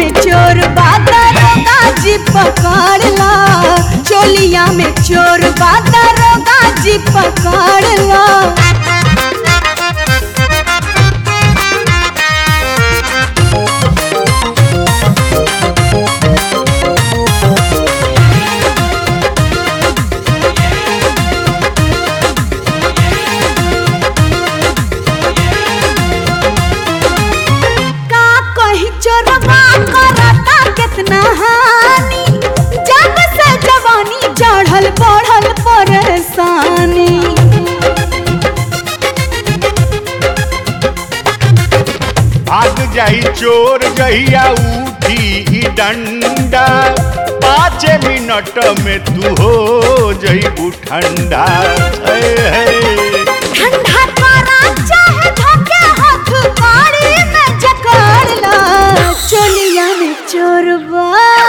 में चोर बा दरोगा जी पकड़ ला। चोलिया में चोर बा दरोगा जी पकड़ ला। चोरवा करता कितना हानि, जब से जवानी चढ़ल बढ़ल परेशानी। भाग जाई चोर जहिया उठी ई डंडा, 5 मिनट में तू हो जइबू ठंडा। ठंडा करा चाहे धोके हाथ काड़ी में जकड़ ला। चोलिया में चोर बा,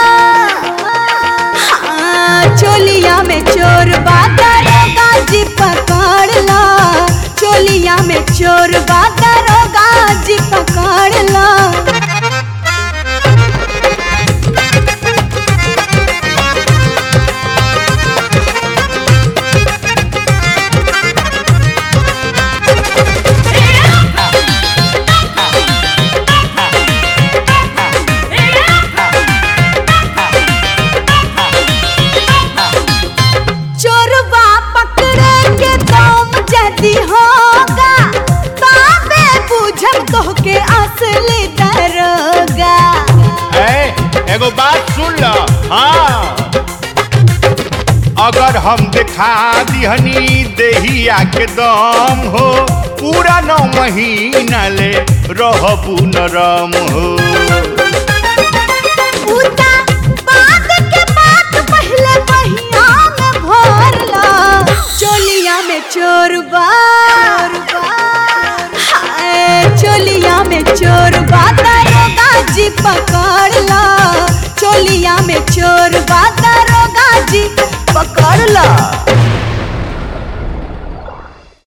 हाँ चोलिया में चोर बा दरोगा जी पकड़ ला। चोलिया में चोर बा दरोगा जी पकड़ ला। होगा ताबे बुझम तोहके असली दरोगा। एगो बात सुन ल, हाँ अगर हम दिखा दिहनी देहिया के दम हो, पूरा 9 महीना ले रहबू नरम हो। बात के बात पहले बहिया में भर ला। चोलिया में चोर बा, चोलिया में चोर बा दरोगा जी पकड़ ला। चोलिया में चोर बा दरोगा जी पकड़ ला।